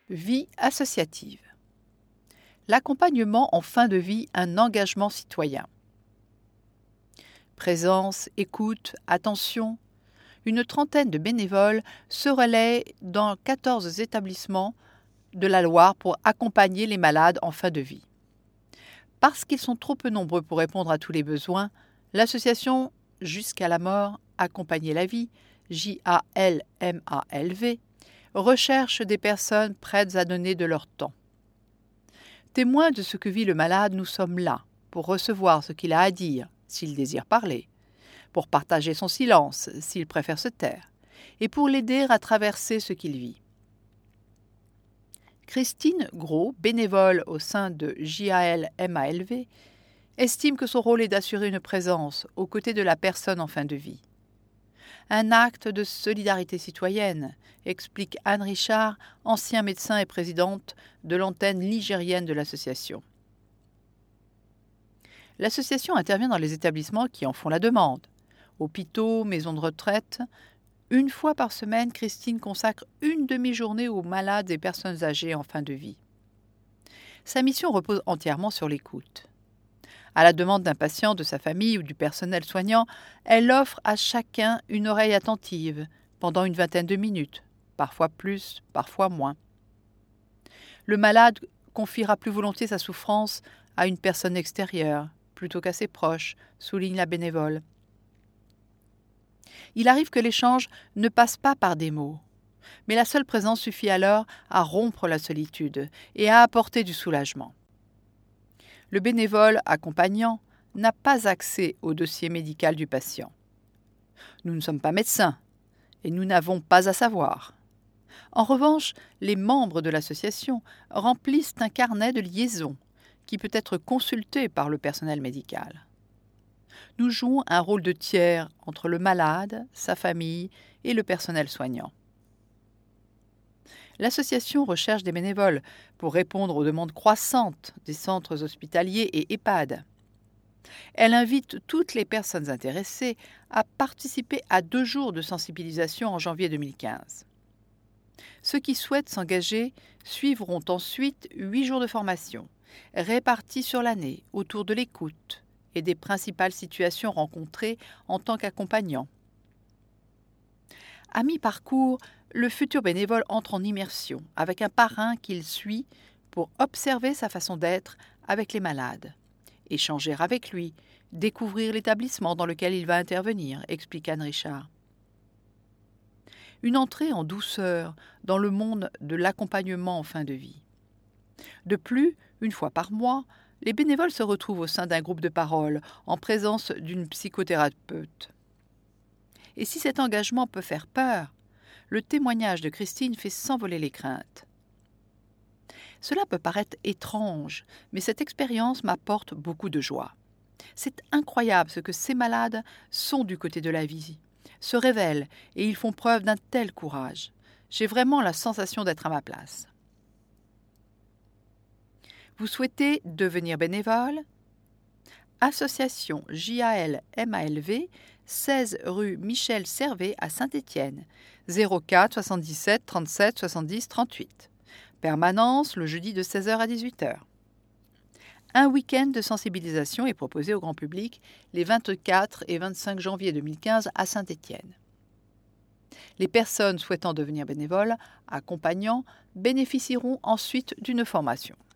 Vie associative. L'accompagnement en fin de vie, un engagement citoyen. Présence, écoute, attention. Une trentaine de bénévoles se relaient dans 14 établissements de la Loire pour accompagner les malades en fin de vie. Parce qu'ils sont trop peu nombreux pour répondre à tous les besoins, l'association Jusqu'à la mort, accompagner la vie, JALMALV, recherche des personnes prêtes à donner de leur temps. Témoins de ce que vit le malade, nous sommes là pour recevoir ce qu'il a à dire, s'il désire parler, pour partager son silence, s'il préfère se taire, et pour l'aider à traverser ce qu'il vit. Christine Gros, bénévole au sein de JALMALV, estime que son rôle est d'assurer une présence aux côtés de la personne en fin de vie. Un acte de solidarité citoyenne, explique Anne Richard, ancien médecin et présidente de l'antenne ligérienne de l'association. L'association intervient dans les établissements qui en font la demande. Hôpitaux, maisons de retraite. Une fois par semaine, Christine consacre une demi-journée aux malades et personnes âgées en fin de vie. Sa mission repose entièrement sur l'écoute. À la demande d'un patient, de sa famille ou du personnel soignant, elle offre à chacun une oreille attentive pendant une vingtaine de minutes, parfois plus, parfois moins. Le malade confiera plus volontiers sa souffrance à une personne extérieure plutôt qu'à ses proches, souligne la bénévole. Il arrive que l'échange ne passe pas par des mots, mais la seule présence suffit alors à rompre la solitude et à apporter du soulagement. Le bénévole accompagnant n'a pas accès au dossier médical du patient. Nous ne sommes pas médecins et nous n'avons pas à savoir. En revanche, les membres de l'association remplissent un carnet de liaison qui peut être consulté par le personnel médical. Nous jouons un rôle de tiers entre le malade, sa famille et le personnel soignant. L'association recherche des bénévoles pour répondre aux demandes croissantes des centres hospitaliers et EHPAD. Elle invite toutes les personnes intéressées à participer à 2 jours de sensibilisation en janvier 2015. Ceux qui souhaitent s'engager suivront ensuite 8 jours de formation, répartis sur l'année autour de l'écoute et des principales situations rencontrées en tant qu'accompagnant. À mi-parcours, le futur bénévole entre en immersion avec un parrain qu'il suit pour observer sa façon d'être avec les malades, échanger avec lui, découvrir l'établissement dans lequel il va intervenir, explique Anne Richard. Une entrée en douceur dans le monde de l'accompagnement en fin de vie. De plus, une fois par mois, les bénévoles se retrouvent au sein d'un groupe de parole en présence d'une psychothérapeute. Et si cet engagement peut faire peur, le témoignage de Christine fait s'envoler les craintes. Cela peut paraître étrange, mais cette expérience m'apporte beaucoup de joie. C'est incroyable ce que ces malades sont du côté de la vie, se révèlent et ils font preuve d'un tel courage. J'ai vraiment la sensation d'être à ma place. Vous souhaitez devenir bénévole ? Association JALMALV, 16 rue Michel Servet à Saint-Étienne, 04 77 37 70 38. Permanence le jeudi de 16h à 18h. Un week-end de sensibilisation est proposé au grand public les 24 et 25 janvier 2015 à Saint-Étienne. Les personnes souhaitant devenir bénévoles, accompagnants, bénéficieront ensuite d'une formation.